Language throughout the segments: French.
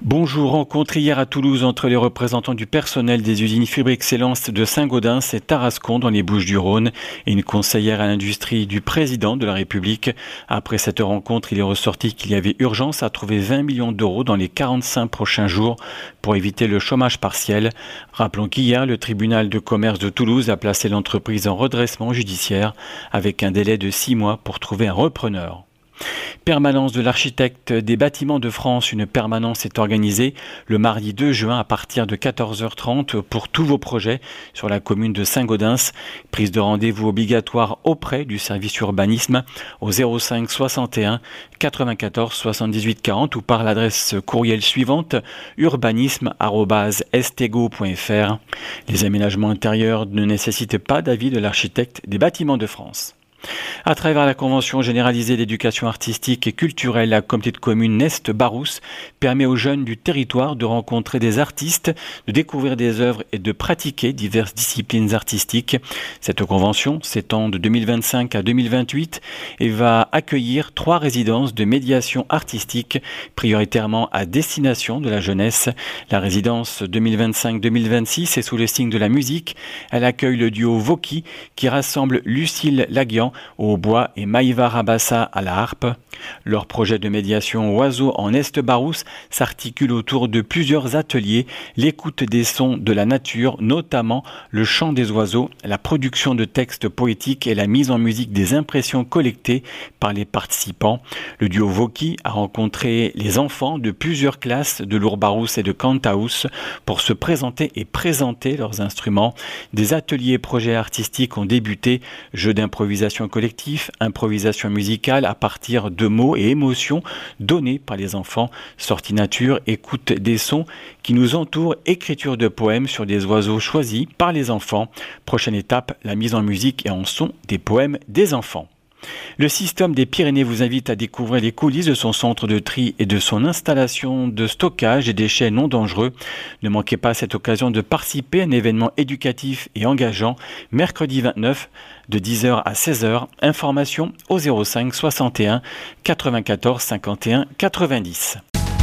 Bonjour, rencontre hier à Toulouse entre les représentants du personnel des usines Fibre Excellence de Saint-Gaudens et Tarascon dans les Bouches-du-Rhône et une conseillère à l'industrie du président de la République. Après cette rencontre, il est ressorti qu'il y avait urgence à trouver 20 millions d'euros dans les 45 prochains jours pour éviter le chômage partiel. Rappelons qu'hier, le tribunal de commerce de Toulouse a placé l'entreprise en redressement judiciaire avec un délai de 6 mois pour trouver un repreneur. Permanence de l'architecte des bâtiments de France. Une permanence est organisée le mardi 2 juin à partir de 14h30 pour tous vos projets sur la commune de Saint-Gaudens. Prise de rendez-vous obligatoire auprès du service urbanisme au 05 61 94 78 40 ou par l'adresse courriel suivante urbanisme@stego.fr. Les aménagements intérieurs ne nécessitent pas d'avis de l'architecte des bâtiments de France. À travers la Convention généralisée d'éducation artistique et culturelle, la communauté de communes Nest-Barousse permet aux jeunes du territoire de rencontrer des artistes, de découvrir des œuvres et de pratiquer diverses disciplines artistiques. Cette convention s'étend de 2025 à 2028 et va accueillir 3 résidences de médiation artistique, prioritairement à destination de la jeunesse. La résidence 2025-2026 est sous le signe de la musique. Elle accueille le duo Voki qui rassemble Lucille Laguian au bois et Maïva Rabassa à la harpe. Leur projet de médiation oiseaux en Est-Barousse s'articule autour de plusieurs ateliers, l'écoute des sons de la nature, notamment le chant des oiseaux, la production de textes poétiques et la mise en musique des impressions collectées par les participants. Le duo Voki a rencontré les enfants de plusieurs classes de Lourbarousse et de Cantaous pour se présenter et présenter leurs instruments. Des ateliers et projets artistiques ont débuté, jeux d'improvisation collectif, improvisation musicale à partir de mots et émotions donnés par les enfants, sortie nature, écoute des sons qui nous entourent, écriture de poèmes sur des oiseaux choisis par les enfants. Prochaine étape, la mise en musique et en son des poèmes des enfants. Le Système des Pyrénées vous invite à découvrir les coulisses de son centre de tri et de son installation de stockage des déchets non dangereux. Ne manquez pas cette occasion de participer à un événement éducatif et engageant mercredi 29 de 10h à 16h. Information au 05 61 94 51 90.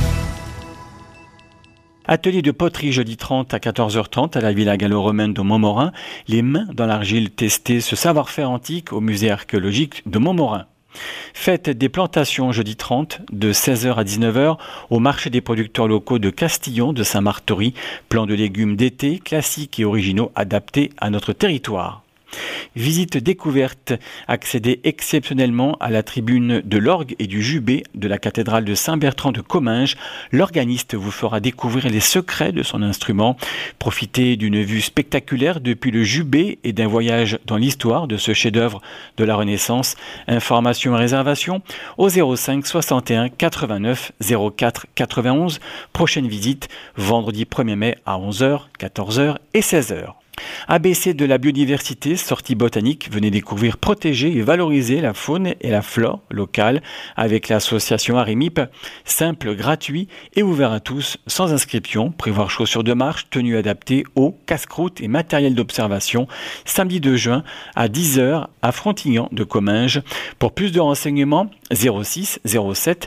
Atelier de poterie jeudi 30 à 14h30 à la Villa gallo-romaine de Montmorin. Les mains dans l'argile, tester ce savoir-faire antique au musée archéologique de Montmorin. Fête des plantations jeudi 30 de 16h à 19h au marché des producteurs locaux de Castillon de Saint-Martory. Plan de légumes d'été classiques et originaux adaptés à notre territoire. Visite découverte, accéder exceptionnellement à la tribune de l'orgue et du jubé de la cathédrale de Saint-Bertrand de Comminges. L'organiste vous fera découvrir les secrets de son instrument. Profitez d'une vue spectaculaire depuis le jubé et d'un voyage dans l'histoire de ce chef-d'œuvre de la Renaissance. Informations et réservations au 05 61 89 04 91. Prochaine visite vendredi 1er mai à 11h, 14h et 16h. ABC de la biodiversité, sortie botanique, venez découvrir, protéger et valoriser la faune et la flore locale avec l'association Arimip, simple, gratuit et ouvert à tous, sans inscription, prévoir chaussures de marche, tenues adaptées, eau, casse-croûte et matériel d'observation, samedi 2 juin à 10h à Frontignan de Comminges. Pour plus de renseignements, 06 07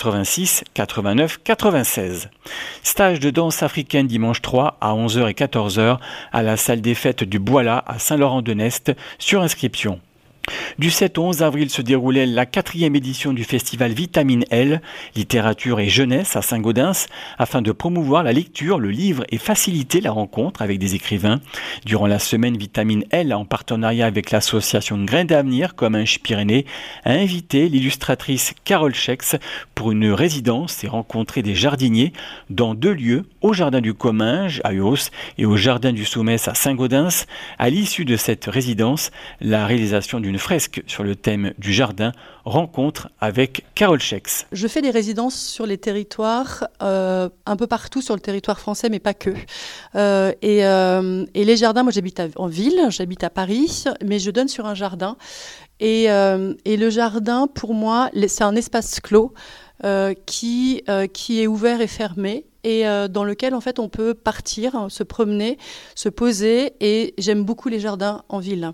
86 89 96. Stage de danse africaine dimanche 3 à 11h et 14h à la salle des fêtes du Bois-là à Saint-Laurent-de-Nest sur inscription. Du 7 au 11 avril se déroulait la 4e édition du festival Vitamine L, littérature et jeunesse à Saint-Gaudens, afin de promouvoir la lecture, le livre et faciliter la rencontre avec des écrivains. Durant la semaine Vitamine L, en partenariat avec l'association Grains d'Avenir Comminges-Pyrénées, a invité l'illustratrice Carole Schex pour une résidence et rencontrer des jardiniers dans 2 lieux, au Jardin du Comminges à Uos et au Jardin du Soumès à Saint-Gaudens. À l'issue de cette résidence, la réalisation d'une fresque sur le thème du jardin, rencontre avec Carole Schex. Je fais des résidences sur les territoires, un peu partout sur le territoire français, mais pas que. Et les jardins, moi j'habite en ville, j'habite à Paris, mais je donne sur un jardin. Et le jardin, pour moi, c'est un espace clos qui est ouvert et fermé. Et dans lequel en fait on peut partir, se promener, se poser. Et j'aime beaucoup les jardins en ville.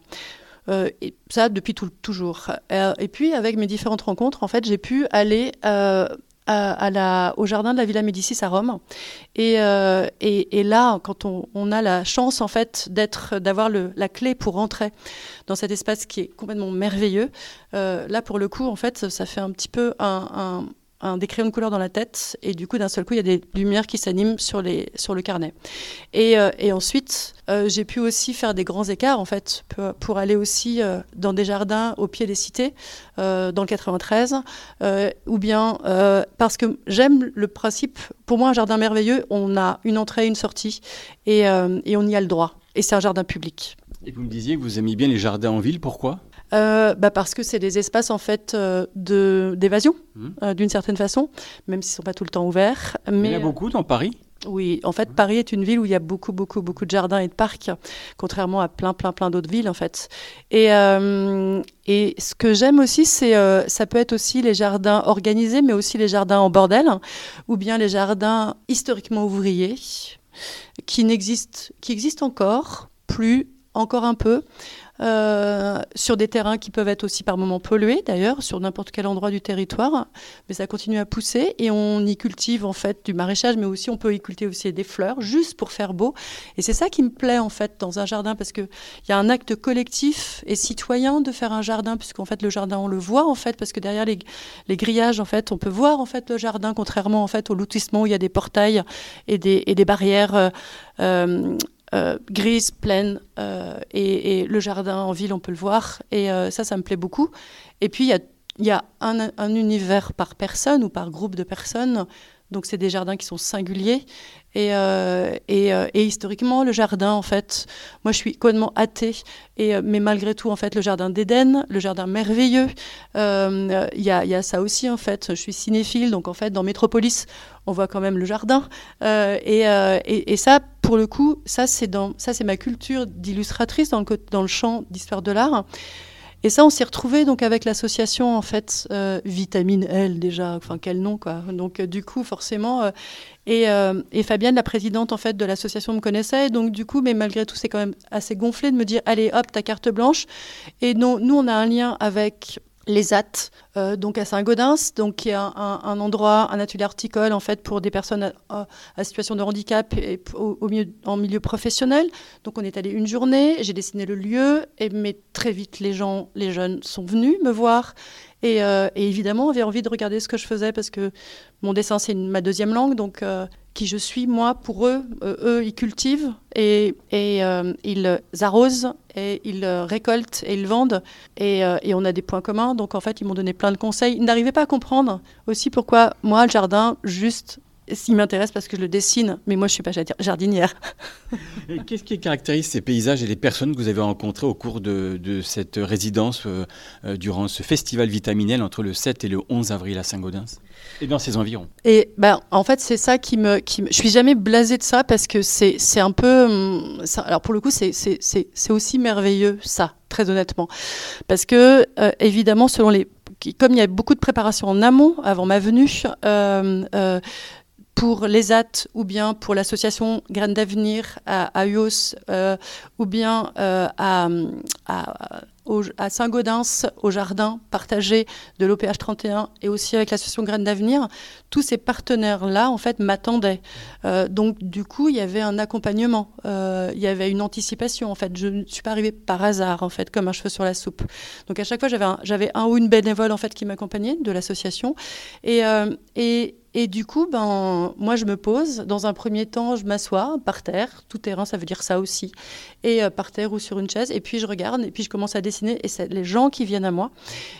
Et ça depuis toujours. Et puis avec mes différentes rencontres, en fait, j'ai pu aller au jardin de la Villa Médicis à Rome. Et là, quand on a la chance en fait d'avoir la clé pour rentrer dans cet espace qui est complètement merveilleux, là pour le coup en fait ça fait un petit peu des crayons de couleur dans la tête, et du coup d'un seul coup il y a des lumières qui s'animent sur le carnet. Et ensuite j'ai pu aussi faire des grands écarts en fait pour aller aussi dans des jardins au pied des cités dans le 93, ou bien parce que j'aime le principe. Pour moi, un jardin merveilleux, on a une entrée, une sortie, et on y a le droit, et c'est un jardin public. Et vous me disiez que vous aimiez bien les jardins en ville, pourquoi ? Parce que c'est des espaces en fait d'évasion d'une certaine façon, même s'ils ne sont pas tout le temps ouverts. Mais il y en a beaucoup dans Paris ? Oui, en fait, Paris est une ville où il y a beaucoup de jardins et de parcs, contrairement à plein d'autres villes en fait. Et ce que j'aime aussi, c'est ça peut être aussi les jardins organisés, mais aussi les jardins en bordel, ou bien les jardins historiquement ouvriers, qui existent encore un peu. Sur des terrains qui peuvent être aussi par moments pollués d'ailleurs, sur n'importe quel endroit du territoire, mais ça continue à pousser, et on y cultive en fait du maraîchage, mais aussi on peut y cultiver aussi des fleurs juste pour faire beau. Et c'est ça qui me plaît en fait dans un jardin, parce qu'il y a un acte collectif et citoyen de faire un jardin, puisqu'en fait le jardin on le voit en fait, parce que derrière les grillages en fait on peut voir en fait le jardin, contrairement en fait au lotissement où il y a des portails et des barrières grise, pleine, et le jardin en ville, on peut le voir, et ça me plaît beaucoup. Et puis, il y a un univers par personne ou par groupe de personnes, donc c'est des jardins qui sont singuliers, et historiquement, le jardin, en fait, moi je suis complètement athée, mais malgré tout, en fait, le jardin d'Éden, le jardin merveilleux, il y a ça aussi, en fait. Je suis cinéphile, donc en fait, dans Métropolis, on voit quand même le jardin, et ça, pour le coup, ça c'est ma culture d'illustratrice dans le champ d'histoire de l'art. Et ça, on s'est retrouvés donc avec l'association en fait Vitamine L déjà, enfin quel nom quoi. Donc du coup forcément et Fabienne, la présidente en fait de l'association, me connaissait, et donc du coup, mais malgré tout, c'est quand même assez gonflé de me dire allez hop, ta carte blanche. Et non, nous on a un lien avec les AT, donc à Saint-Gaudens, donc qui est un endroit, un atelier horticole en fait pour des personnes à situation de handicap et en milieu professionnel. Donc on est allé une journée, j'ai dessiné le lieu, mais très vite les jeunes sont venus me voir et évidemment avaient envie de regarder ce que je faisais, parce que mon dessin c'est ma deuxième langue, donc qui je suis moi pour eux. Eux ils cultivent et ils arrosent et ils récoltent et ils vendent, et on a des points communs, donc en fait ils m'ont donné plein de conseils. Ils n'arrivaient pas à comprendre aussi pourquoi moi le jardin juste il m'intéresse parce que je le dessine, mais moi je suis pas jardinière. Et qu'est-ce qui caractérise ces paysages et les personnes que vous avez rencontrées au cours de cette résidence durant ce festival Vitaminel entre le 7 et le 11 avril à Saint-Gaudens et dans ses environs? Et en fait c'est ça qui me je suis jamais blasée de ça, parce que c'est un peu ça, alors pour le coup c'est aussi merveilleux ça, très honnêtement, parce que évidemment comme il y a beaucoup de préparation en amont avant ma venue, pour les AT ou bien pour l'association Graines d'Avenir à UOS, ou bien à Saint-Gaudens, au jardin partagé de l'OPH 31, et aussi avec l'association Graines d'Avenir, tous ces partenaires-là, en fait, m'attendaient. Donc, du coup, il y avait un accompagnement, il y avait une anticipation, en fait. Je ne suis pas arrivée par hasard, en fait, comme un cheveu sur la soupe. Donc, à chaque fois, j'avais un ou une bénévole, en fait, qui m'accompagnait de l'association. Et du coup, moi, je me pose. Dans un premier temps, je m'assois par terre. Tout terrain, ça veut dire ça aussi. Et par terre ou sur une chaise. Et puis, je regarde. Et puis, je commence à dessiner. Et c'est les gens qui viennent à moi.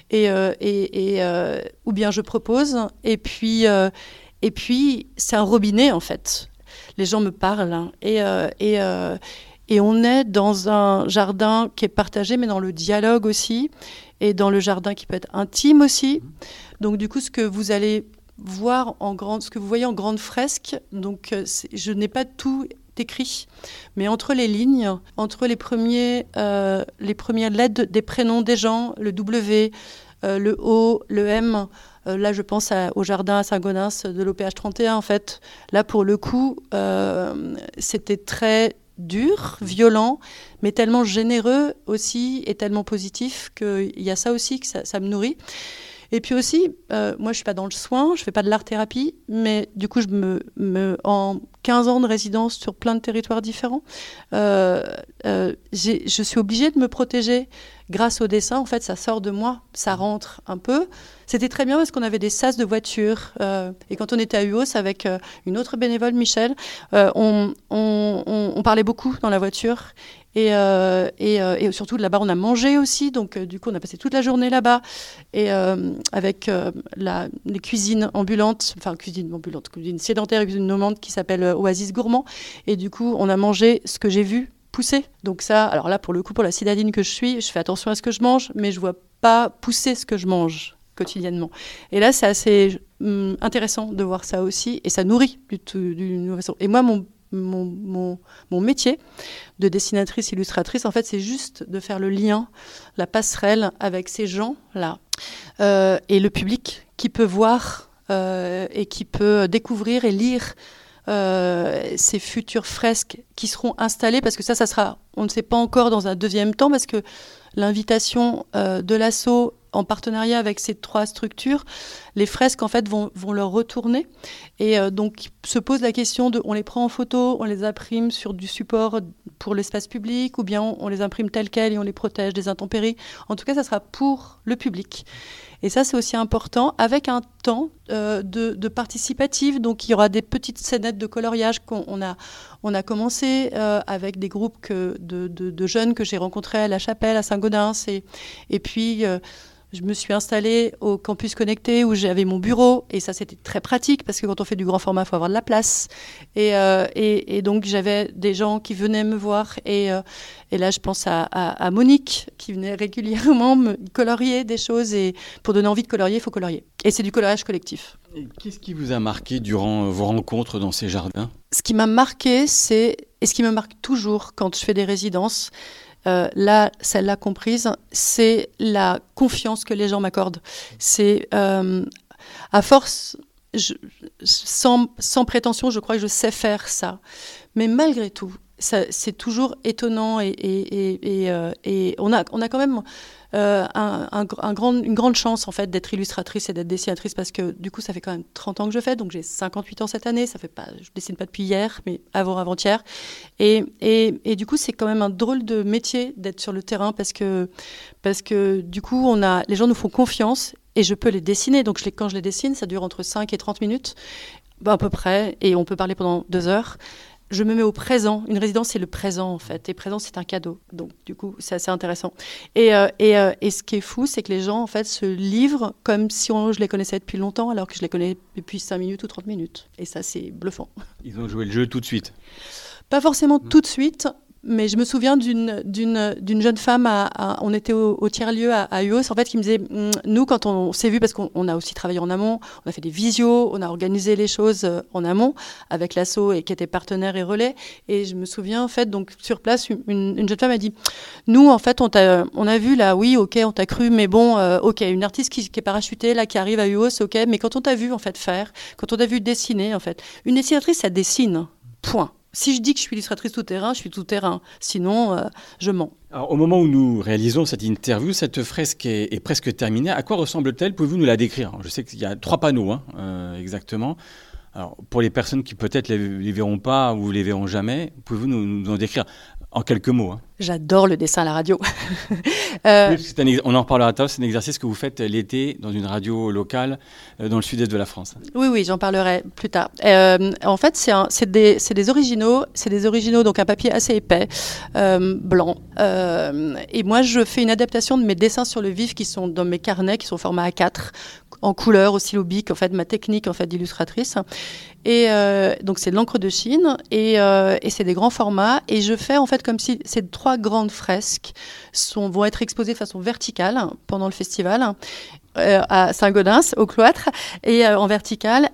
Ou bien, je propose. Et puis, c'est un robinet, en fait. Les gens me parlent. Hein. Et on est dans un jardin qui est partagé, mais dans le dialogue aussi. Et dans le jardin qui peut être intime aussi. Donc, du coup, ce que vous allez voir ce que vous voyez en grande fresque, donc je n'ai pas tout écrit, mais entre les lignes, entre les premières lettres des prénoms des gens, le W, le O, le M, là je pense au jardin à Saint-Gaudens de l'OPH 31 en fait. Là pour le coup, c'était très dur, violent, mais tellement généreux aussi et tellement positif qu'il y a ça aussi que ça me nourrit. Et puis aussi, moi, je suis pas dans le soin, je fais pas de l'art-thérapie, mais du coup, en 15 ans de résidence sur plein de territoires différents, je suis obligée de me protéger grâce au dessin. En fait, ça sort de moi, ça rentre un peu. C'était très bien parce qu'on avait des sas de voitures. Et quand on était à UOS avec une autre bénévole, Michel, on parlait beaucoup dans la voiture. Et surtout, là-bas, on a mangé aussi. Donc, du coup, on a passé toute la journée là-bas. Et avec les cuisines ambulantes, cuisine sédentaire et cuisine nomade qui s'appelle Oasis Gourmand. Et du coup, on a mangé ce que j'ai vu pousser. Donc ça, alors là, pour le coup, pour la citadine que je suis, je fais attention à ce que je mange, mais je vois pas pousser ce que je mange quotidiennement. Et là, c'est assez intéressant de voir ça aussi. Et ça nourrit d'une nouvelle façon. Et moi, mon métier de dessinatrice, illustratrice, en fait, c'est juste de faire le lien, la passerelle avec ces gens-là et le public qui peut voir et qui peut découvrir et lire ces futures fresques qui seront installées, parce que ça sera, on ne sait pas encore dans un deuxième temps, parce que l'invitation de l'asso en partenariat avec ces 3 structures, les fresques en fait vont leur retourner et donc se pose la question de, on les prend en photo, on les imprime sur du support pour l'espace public ou bien on les imprime tels quels et on les protège des intempéries. En tout cas, ça sera pour le public. Et ça, c'est aussi important, avec un temps de participatif. Donc, il y aura des petites scénettes de coloriage qu'on a commencé avec des groupes de jeunes que j'ai rencontrés à La Chapelle, à Saint-Gaudens. Et puis, je me suis installée au campus connecté où j'avais mon bureau. Et ça, c'était très pratique parce que quand on fait du grand format, il faut avoir de la place. Et donc, j'avais des gens qui venaient me voir. Et là, je pense à Monique qui venait régulièrement me colorier des choses. Et pour donner envie de colorier, il faut colorier. Et c'est du coloriage collectif. Et qu'est-ce qui vous a marqué durant vos rencontres dans ces jardins ? Ce qui m'a marqué, et ce qui me marque toujours quand je fais des résidences, là, celle-là comprise, c'est la confiance que les gens m'accordent. C'est à force, sans prétention, je crois que je sais faire ça. Mais malgré tout, c'est toujours étonnant et on a quand même une grande chance en fait d'être illustratrice et d'être dessinatrice parce que du coup ça fait quand même 30 ans que je fais, donc j'ai 58 ans cette année, je dessine pas depuis hier mais avant-hier et du coup c'est quand même un drôle de métier d'être sur le terrain parce que du coup les gens nous font confiance et je peux les dessiner, donc quand je les dessine ça dure entre 5 et 30 minutes à peu près et on peut parler pendant 2 heures. Je me mets au présent. Une résidence, c'est le présent, en fait. Et présent, c'est un cadeau. Donc, du coup, c'est assez intéressant. Et ce qui est fou, c'est que les gens, en fait, se livrent comme si je les connaissais depuis longtemps, alors que je les connais depuis 5 minutes ou 30 minutes. Et ça, c'est bluffant. Ils ont joué le jeu tout de suite ? Pas forcément tout de suite, mais je me souviens d'une jeune femme, on était au tiers-lieu à UOS, en fait, qui me disait, nous, quand on s'est vu, parce qu'on a aussi travaillé en amont, on a fait des visios, on a organisé les choses en amont avec l'asso et qui était partenaire et relais. Et je me souviens, en fait, donc sur place, une jeune femme a dit, nous, en fait, on a vu là, oui, ok, on t'a cru, mais bon, ok, une artiste qui est parachutée, là, qui arrive à UOS, ok, mais quand on t'a vu, en fait, faire, quand on t'a vu dessiner, en fait, une dessinatrice, ça dessine, point. Si je dis que je suis illustratrice tout-terrain, je suis tout-terrain. Sinon, je mens. Alors, au moment où nous réalisons cette interview, cette fresque est presque terminée. À quoi ressemble-t-elle ? Pouvez-vous nous la décrire ? Je sais qu'il y a 3 panneaux, exactement. Alors, pour les personnes qui peut-être les verront pas ou les verront jamais, pouvez-vous nous en décrire en quelques mots ? J'adore le dessin à la radio. Oui, on en reparlera tout à l'heure, c'est un exercice que vous faites l'été dans une radio locale dans le sud-est de la France. Oui, j'en parlerai plus tard. En fait, c'est des originaux, donc un papier assez épais, blanc. Et moi, je fais une adaptation de mes dessins sur le vif qui sont dans mes carnets, qui sont format A4, en couleur, au stylo bic, en fait, ma technique en fait, d'illustratrice. Et donc, c'est de l'encre de Chine et c'est des grands formats. Et je fais en fait comme si ces 3 grandes fresques vont être exposées de façon verticale pendant le festival à Saint-Gaudens, au cloître, et en verticale.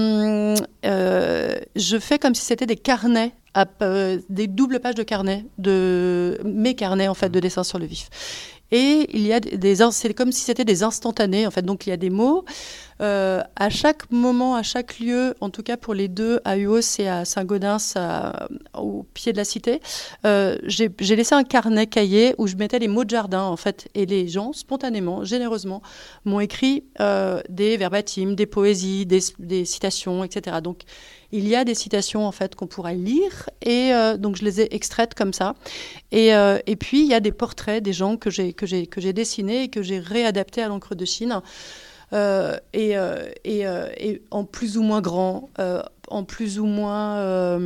Je fais comme si c'était des carnets, des doubles pages de carnets, de mes carnets en fait, de dessin sur le vif. Et il y a c'est comme si c'était des instantanés, en fait. Donc, il y a des mots. À chaque moment, à chaque lieu, en tout cas pour les deux, à Uos et à Saint-Gaudens, au pied de la cité, j'ai laissé un carnet cahier où je mettais les mots de jardin, en fait. Et les gens, spontanément, généreusement, m'ont écrit des verbatims, des poésies, des citations, etc. Donc, il y a des citations, en fait, qu'on pourra lire. Et donc, je les ai extraites comme ça. Et puis, il y a des portraits des gens que j'ai dessinés et que j'ai réadaptés à l'encre de Chine. Et en plus ou moins grand, en plus ou moins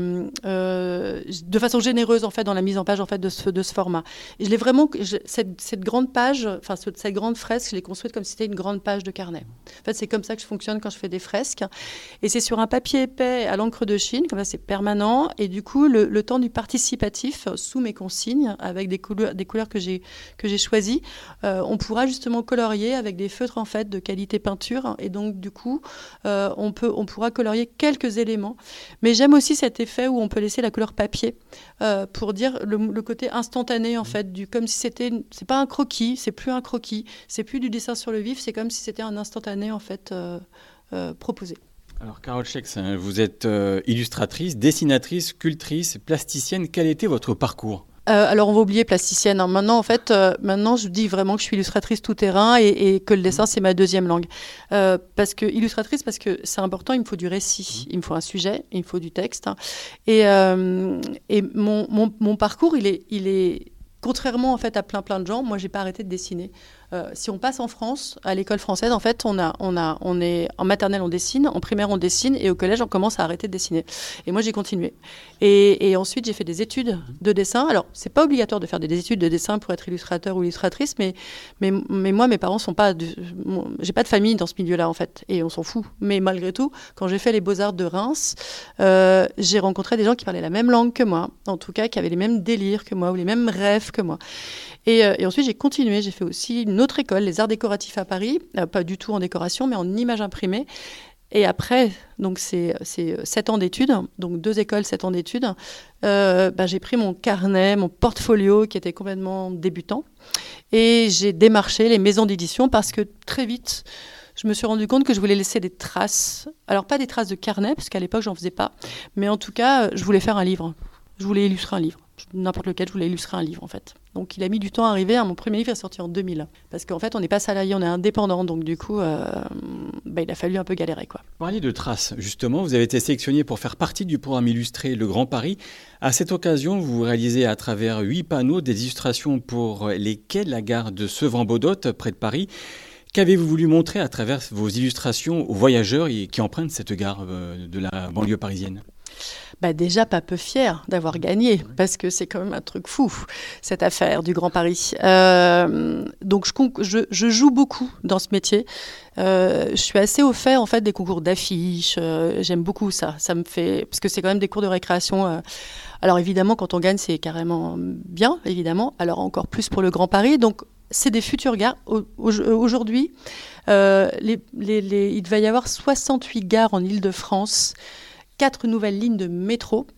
de façon généreuse en fait dans la mise en page en fait de ce format. Et je l'ai vraiment cette grande page, enfin cette grande fresque, je l'ai construite comme si c'était une grande page de carnet. En fait, c'est comme ça que je fonctionne quand je fais des fresques. Et c'est sur un papier épais à l'encre de Chine, comme ça c'est permanent. Et du coup, le temps du participatif sous mes consignes avec des couleurs que j'ai choisies, on pourra justement colorier avec des feutres en fait de qualité peinture. Et donc du coup, on pourra colorier quelques éléments. Mais j'aime aussi cet effet où on peut laisser la couleur papier pour dire le côté instantané en fait, comme si c'est pas un croquis, c'est plus un croquis, c'est plus du dessin sur le vif, c'est comme si c'était un instantané en fait proposé. Alors Carole Schex, vous êtes illustratrice, dessinatrice, sculptrice, plasticienne. Quel était votre parcours ? Alors, on va oublier plasticienne. Hein. Maintenant, en fait, je dis vraiment que je suis illustratrice tout-terrain et que le dessin, c'est ma deuxième langue. Parce que c'est important, il me faut du récit, il me faut un sujet, il me faut du texte. Hein. Et mon parcours, il est contrairement en fait à plein de gens, moi, j'ai pas arrêté de dessiner. Si on passe en France, à l'école française, en fait, on est en maternelle, on dessine, en primaire, on dessine, et au collège, on commence à arrêter de dessiner. Et moi, j'ai continué. Et ensuite, j'ai fait des études de dessin. Alors, c'est pas obligatoire de faire des études de dessin pour être illustrateur ou illustratrice, mais moi, mes parents sont pas... j'ai pas de famille dans ce milieu-là, en fait, et on s'en fout. Mais malgré tout, quand j'ai fait les Beaux-Arts de Reims, j'ai rencontré des gens qui parlaient la même langue que moi, en tout cas, qui avaient les mêmes délires que moi, ou les mêmes rêves que moi. Et ensuite, j'ai continué. J'ai fait aussi une autre école, les arts décoratifs à Paris, pas du tout en décoration, mais en images imprimées. Et après, donc c'est 7 ans d'études, donc 2 écoles, 7 ans d'études. J'ai pris mon carnet, mon portfolio qui était complètement débutant, et j'ai démarché les maisons d'édition parce que très vite, je me suis rendu compte que je voulais laisser des traces. Alors pas des traces de carnet, parce qu'à l'époque, j'en faisais pas, mais en tout cas, je voulais faire un livre. Je voulais illustrer un livre. N'importe lequel, je voulais illustrer un livre, en fait. Donc, il a mis du temps à arriver. Mon premier livre est sorti en 2000. Parce qu'en fait, on n'est pas salarié, on est indépendant. Donc, du coup, il a fallu un peu galérer, quoi. Vous parliez de traces, justement. Vous avez été sélectionné pour faire partie du programme illustré Le Grand Paris. À cette occasion, vous réalisez à travers 8 panneaux des illustrations pour les quais de la gare de Sevran-Beaudotte, près de Paris. Qu'avez-vous voulu montrer à travers vos illustrations aux voyageurs qui empruntent cette gare de la banlieue parisienne ? Déjà pas peu fière d'avoir gagné, parce que c'est quand même un truc fou, cette affaire du Grand Paris. Donc je joue beaucoup dans ce métier. Je suis assez au fait en fait des concours d'affiches. J'aime beaucoup ça. Ça me fait, parce que c'est quand même des cours de récréation. Alors évidemment, quand on gagne, c'est carrément bien, évidemment. Alors encore plus pour le Grand Paris. Donc c'est des futures gares. Aujourd'hui, il va y avoir 68 gares en Île-de-France. 4 nouvelles lignes de métro.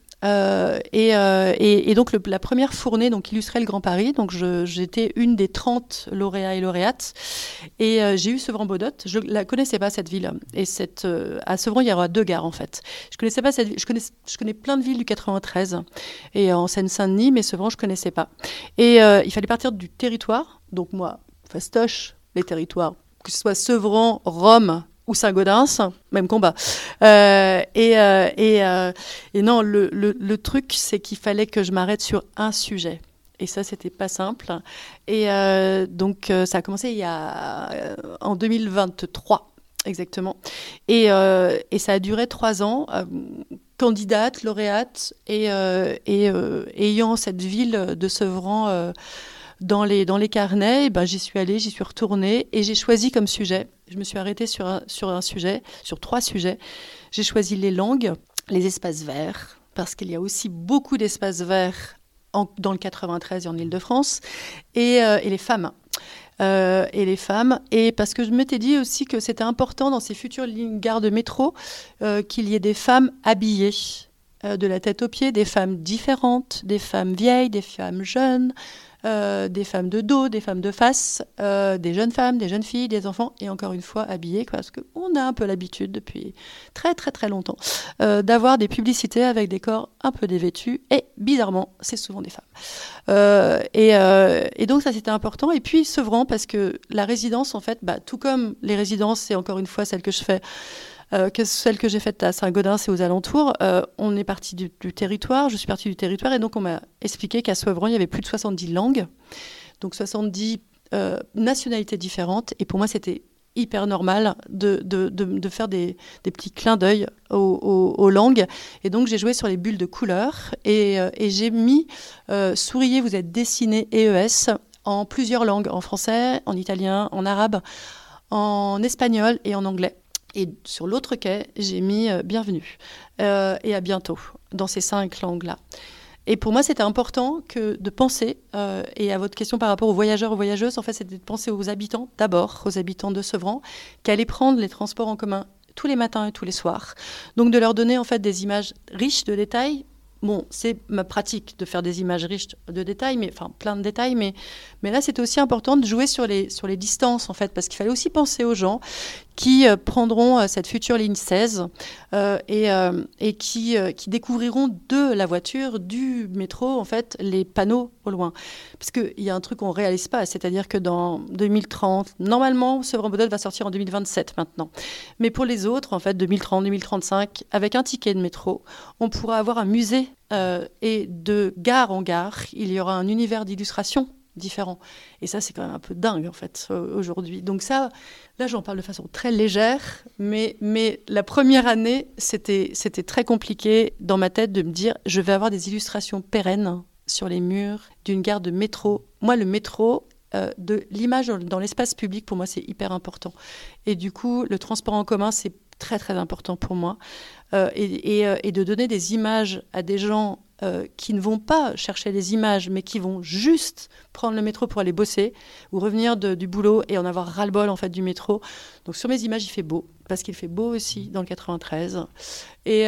Et donc la première fournée donc, illustrait le Grand Paris. Donc j'étais une des 30 lauréats et lauréates. Et j'ai eu Sevran-Beaudotte. Je ne la connaissais pas, cette ville. Et à Sevran, il y aura 2 gares, en fait. Je ne connaissais pas cette ville. Je connais plein de villes du 93 et en Seine-Saint-Denis, mais Sevran, je ne connaissais pas. Et il fallait partir du territoire. Donc moi, fastoche, les territoires, que ce soit Sevran, Rome ou Saint-Gaudens, même combat. Et non, le truc, c'est qu'il fallait que je m'arrête sur un sujet. Et ça, c'était pas simple. Et donc, ça a commencé en 2023, exactement. Et ça a duré 3 ans. Candidate, lauréate, et ayant cette ville de Sevran dans les carnets, j'y suis allée, j'y suis retournée, et j'ai choisi comme sujet. Je me suis arrêtée sur un sujet, sur 3 sujets. J'ai choisi les langues, les espaces verts, parce qu'il y a aussi beaucoup d'espaces verts dans le 93 et en Île-de-France, et les femmes. Et parce que je m'étais dit aussi que c'était important dans ces futures lignes gares de métro qu'il y ait des femmes habillées de la tête aux pieds, des femmes différentes, des femmes vieilles, des femmes jeunes, des femmes de dos, des femmes de face, des jeunes femmes, des jeunes filles, des enfants, et encore une fois habillées, parce qu'on a un peu l'habitude depuis très très très longtemps d'avoir des publicités avec des corps un peu dévêtus, et bizarrement, c'est souvent des femmes. Et donc ça c'était important. Et puis Sevran, parce que la résidence, en fait, tout comme les résidences, c'est encore une fois celle que je fais, celle que j'ai faite à Saint-Gaudens et aux alentours, on est parti du territoire, je suis partie du territoire, et donc on m'a expliqué qu'à Sevran, il y avait plus de 70 langues, donc 70 nationalités différentes, et pour moi c'était hyper normal de faire des petits clins d'œil aux langues, et donc j'ai joué sur les bulles de couleurs, et j'ai mis Souriez, vous êtes dessiné EES en plusieurs langues, en français, en italien, en arabe, en espagnol et en anglais. Et sur l'autre quai, j'ai mis bienvenue et à bientôt dans ces 5 langues-là. Et pour moi, c'était important de penser, et à votre question par rapport aux voyageurs, aux voyageuses, en fait, c'était de penser aux habitants, d'abord aux habitants de Sevran, qui allaient prendre les transports en commun tous les matins et tous les soirs. Donc de leur donner en fait des images riches de détails. Bon, c'est ma pratique de faire des images riches de détails, plein de détails, mais là, c'était aussi important de jouer sur les distances, en fait, parce qu'il fallait aussi penser aux gens qui prendront cette future ligne 16 et qui découvriront de la voiture, du métro, en fait, les panneaux au loin. Parce qu'il y a un truc qu'on ne réalise pas, c'est-à-dire que dans 2030, normalement, Sevran-Bodol va sortir en 2027 maintenant. Mais pour les autres, en fait, 2030, 2035, avec un ticket de métro, on pourra avoir un musée et de gare en gare, il y aura un univers d'illustration différent. Et ça, c'est quand même un peu dingue, en fait, aujourd'hui. Donc ça, là, j'en parle de façon très légère, mais la première année, c'était très compliqué dans ma tête de me dire, je vais avoir des illustrations pérennes sur les murs d'une gare de métro. Moi, le métro, de l'image dans l'espace public, pour moi, c'est hyper important. Et du coup, le transport en commun, c'est très, très important pour moi. Et de donner des images à des gens qui ne vont pas chercher les images, mais qui vont juste prendre le métro pour aller bosser ou revenir du boulot et en avoir ras-le-bol en fait du métro. Donc sur mes images, il fait beau, parce qu'il fait beau aussi dans le 93. Et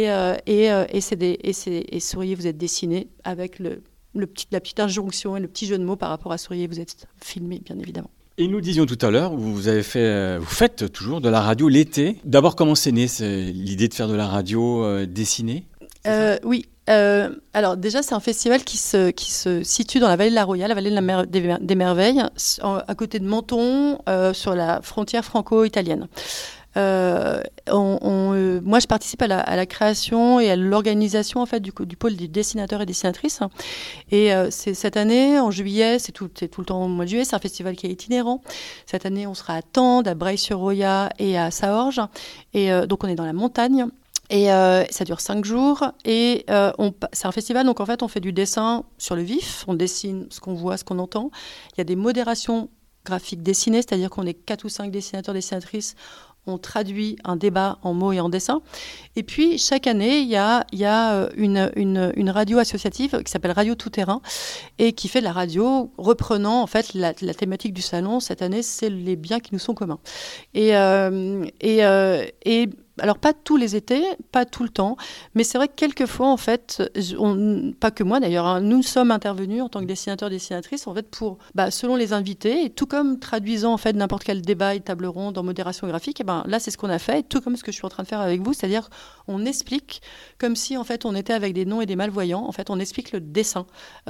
Souriez, vous êtes dessiné avec la petite injonction et le petit jeu de mots par rapport à Souriez, vous êtes filmé, bien évidemment. Et nous disions tout à l'heure, vous faites toujours de la radio l'été. D'abord, comment c'est né l'idée de faire de la radio dessinée ? Oui. Alors déjà, c'est un festival qui se situe dans la vallée de la Roya, la vallée des Merveilles, à côté de Menton, sur la frontière franco-italienne. Moi, je participe à la création et à l'organisation en fait du pôle des dessinateurs et dessinatrices. Et c'est cette année, en juillet, c'est tout le temps au mois de juillet. C'est un festival qui est itinérant. Cette année, on sera à Tende, à Breil-sur-Roya et à Saorge. Et donc, on est dans la montagne. Et ça dure 5 jours. Et c'est un festival, donc en fait, on fait du dessin sur le vif. On dessine ce qu'on voit, ce qu'on entend. Il y a des modérations graphiques dessinées, c'est-à-dire qu'on est 4 ou 5 dessinateurs, dessinatrices. On traduit un débat en mots et en dessins. Et puis, chaque année, il y a une radio associative qui s'appelle Radio Tout Terrain et qui fait de la radio reprenant en fait la thématique du salon. Cette année, c'est les biens qui nous sont communs. Et alors, pas tous les étés, pas tout le temps, mais c'est vrai que quelquefois, en fait, pas que moi d'ailleurs, hein, nous sommes intervenus en tant que dessinateurs, dessinatrices, en fait, selon les invités, et tout comme traduisant en fait n'importe quel débat et table ronde en modération graphique, et là, c'est ce qu'on a fait, et tout comme ce que je suis en train de faire avec vous, c'est-à-dire on explique comme si en fait on était avec des non et des malvoyants, en fait, on explique le dessin,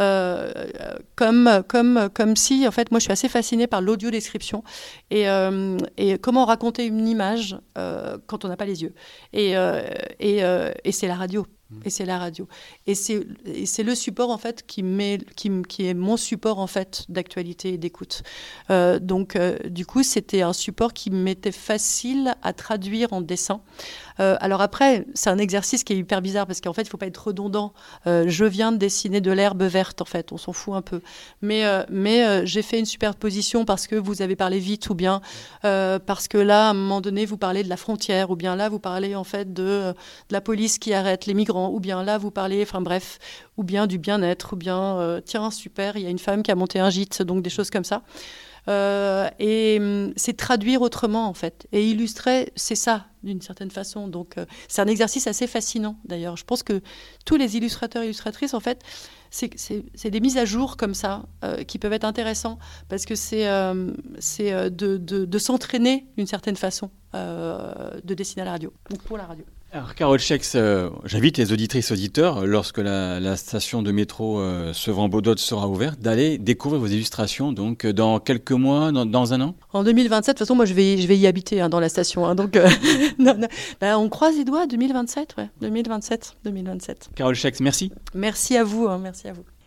comme si, en fait, moi, je suis assez fascinée par l'audio-description et comment raconter une image quand on n'a pas les yeux. Et c'est la radio. Et c'est la radio. Et c'est le support, en fait, qui est mon support, en fait, d'actualité et d'écoute. Donc, du coup, c'était un support qui m'était facile à traduire en dessin. Alors après, c'est un exercice qui est hyper bizarre parce qu'en fait, il ne faut pas être redondant. Je viens de dessiner de l'herbe verte, en fait. On s'en fout un peu. Mais j'ai fait une superposition parce que vous avez parlé vite ou bien parce que là, à un moment donné, vous parlez de la frontière ou bien là, vous parlez, en fait, de la police qui arrête les migrants ou bien là, vous parlez, enfin bref, ou bien du bien-être ou bien, tiens, super, il y a une femme qui a monté un gîte, donc des choses comme ça. C'est traduire autrement, en fait. Et illustrer, c'est ça, d'une certaine façon. Donc, c'est un exercice assez fascinant, d'ailleurs. Je pense que tous les illustrateurs et illustratrices, en fait, c'est des mises à jour comme ça qui peuvent être intéressants parce que c'est de s'entraîner d'une certaine façon de dessiner à la radio, ou pour la radio. Alors, Carole Schex, j'invite les auditrices et auditeurs, lorsque la station de métro Sevran-Beaudotte sera ouverte, d'aller découvrir vos illustrations. Donc, dans quelques mois, dans un an ? En 2027, de toute façon, moi, je vais y habiter dans la station. Donc, non. On croise les doigts, 2027, ouais. 2027. Carole Schex, merci. Merci à vous. Merci à vous.